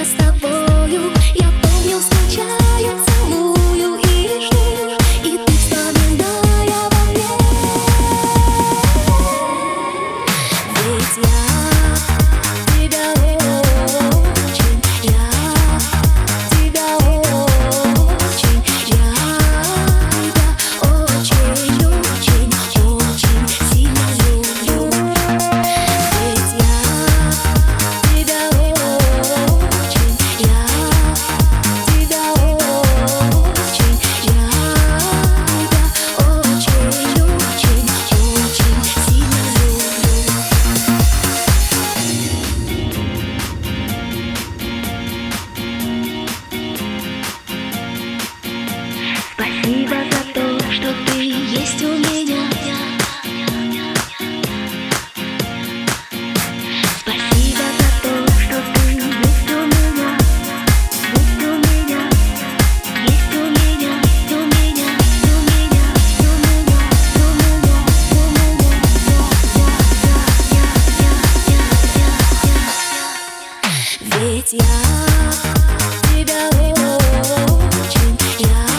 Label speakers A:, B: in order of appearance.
A: с тобою. Я помню, скучаю, целую и жду, и ты вспоминая обо мне. Ведь я тебя очень, я тебя очень, я тебя очень, очень, очень сильно люблю. Ведь я тебя очень, я тебя очень, я тебя очень, очень, очень сильно люблю. Спасибо за то, что ты есть у меня. Спасибо за то, что ты есть у меня. Есть у меня, есть у меня, у меня, у меня, у меня, у меня, у меня. Ведь я тебя очень, я